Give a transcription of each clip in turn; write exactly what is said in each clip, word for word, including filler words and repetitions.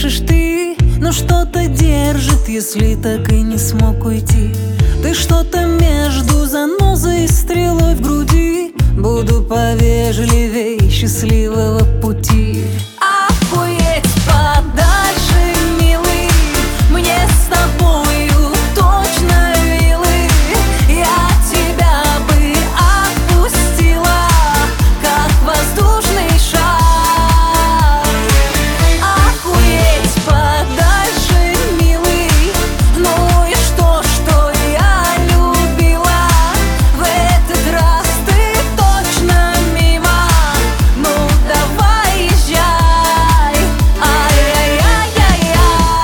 пишешь ты, но что-то держит, если так и не смог уйти. Ты что-то между занозой и стрелой в груди. Буду повежливей, счастливого пути. Охуеть подальше, милый, мне с тобою точно вилы. Я тебя бы отпустила, как воздушный шар. Охуеть подальше, милый, ну и что, что я любила? В этот раз ты точно мимо, ну давай езжай. Ай-яй-яй-яй-яй.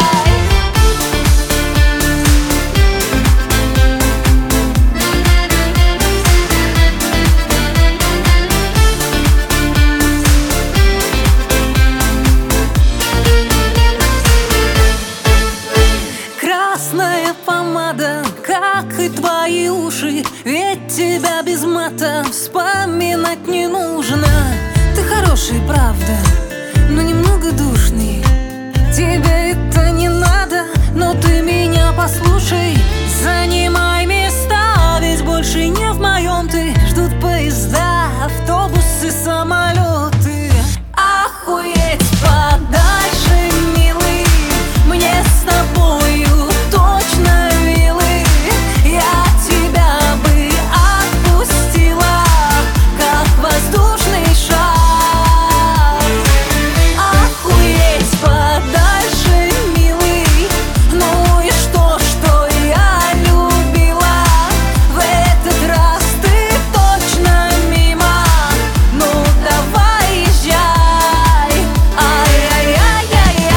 Красная помада, как и твои уши, ведь тебя без мата вспоминать не нужно. Ты хороший, правда, но немного душный. Тебе это не надо, но ты меня послушай. Занимай места, ведь больше не в моем ты. Ждут поезда, автобусы, самолеты. Охуеть подальше, милый, мне с тобою точно вилы. Я тебя бы отпустила, как воздушный шар. Охуеть подальше, милый, ну и что, что я любила? В этот раз ты точно мимо, ну давай езжай. Ай-яй-яй-яй-яй.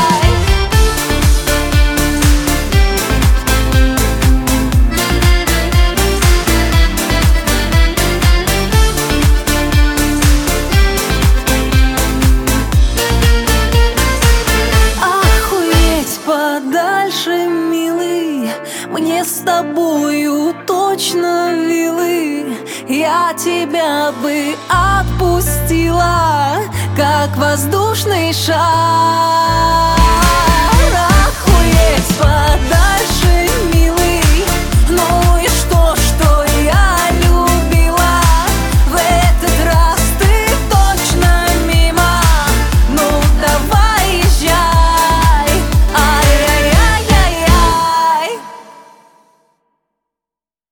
Охуеть подальше, милый, мне с тобою точно вилы. Я тебя бы отпустила, как воздушный шар. Охуеть подальше.